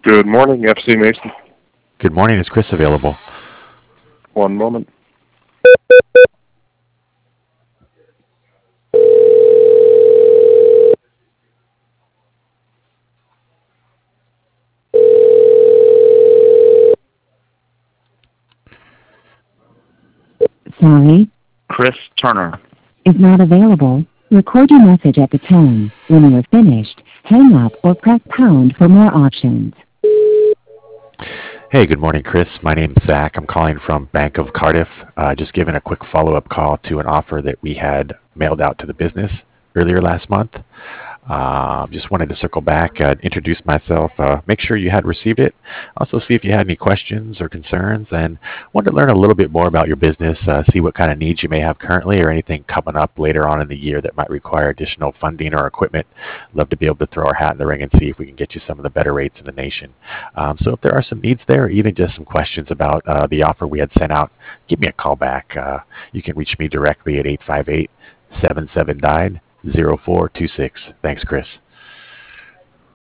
Good morning, FC Mason. Good morning. Is Chris available? One moment. Sorry, Chris Turner. is not available. Record your message at the tone. When you are finished, hang up or press pound for more options. Hey, good morning, Chris. My name's Zach. I'm calling from Bank of Cardiff. Just giving a quick follow-up call to an offer that we had mailed out to the business earlier last month. Just wanted to circle back, introduce myself, make sure you had received it. Also, see if you had any questions or concerns, and wanted to learn a little bit more about your business, see what kind of needs you may have currently or anything coming up later on in the year that might require additional funding or equipment. Love to be able to throw our hat in the ring and see if we can get you some of the better rates in the nation. So if there are some needs there, or even just some questions about the offer we had sent out, give me a call back. You can reach me directly at 858-77-DIED 0426. Thanks, Chris.